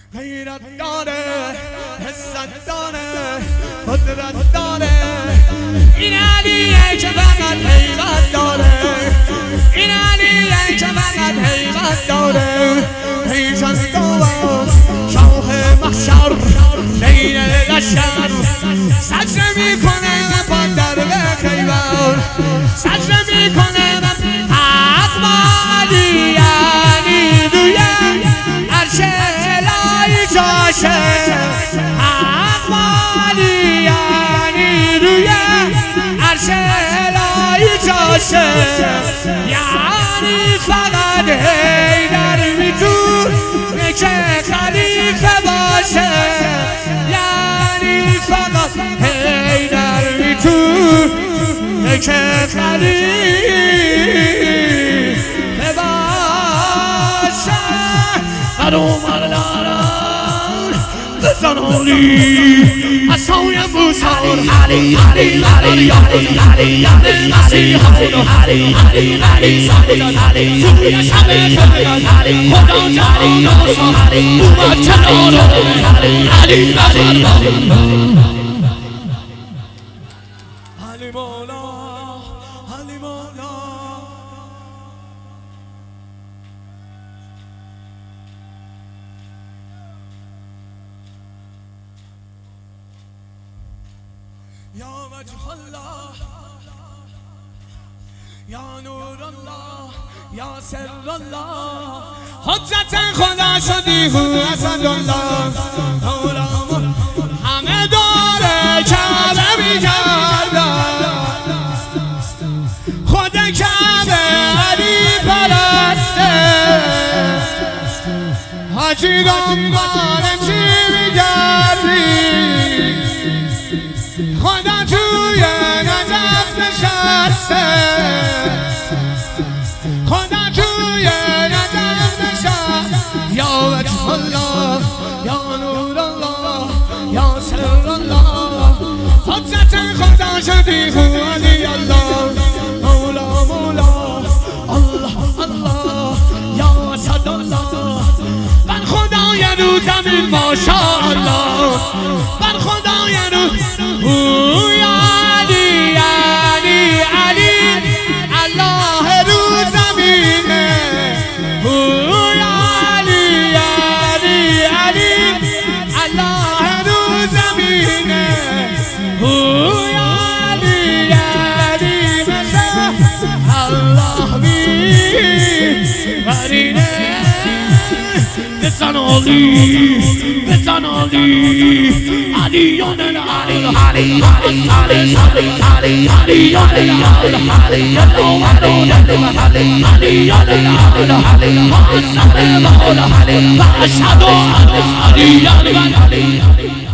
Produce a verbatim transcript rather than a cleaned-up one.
غیرت داره، حست داره، قدرت داره. این علیه که فقط حیبت داره، این علیه که فقط حیبت داره. حیشان داور شاه محشر بین لشکر سجده میکنه و پا در به خیبر سجده میکنه و حق مالی یعنی روی عرش الهی جاشه. حق مالی یعنی روی عرش الهی جاشه. یعنی فقط حیدر میتونه که خلیفه باشه. یعنی فقط حیدر میتونه که خلیفه باشه. هر عمر دارم بزن علی اصای موسار علی علی علی علی علی علی مسیح خدا علی علی علی علی توی شب علی خدا جان علی اومد کنار علی علی علی علی مولا علی مولا. یا وجه الله یا نور الله یا سر الله حجت خدا شدی هو اسد الله. مولا همه داره کعبه میگردن خود کعبه علی پرسته. حاجی دنبال چی میگردی خدا توی نجف نشسته. خدا توی نجف نشسته. یا وجه الله یا نور الله یا سر الله حجت خدا شدی هو علی الله. مولا مولا الله الله یا اسد الله. بر خدای رو زمین ماشاءالله بر خدای رو او یا علی علی علی الله رو زمینه. او یا علی علی علی الله رو زمینه. او یا علی علی مثل الله بی برینه. بزن علی بزن علی علیان العلی علی علی علی علی علیان العلی علی علی علیان العلی و اشهد ان علی علی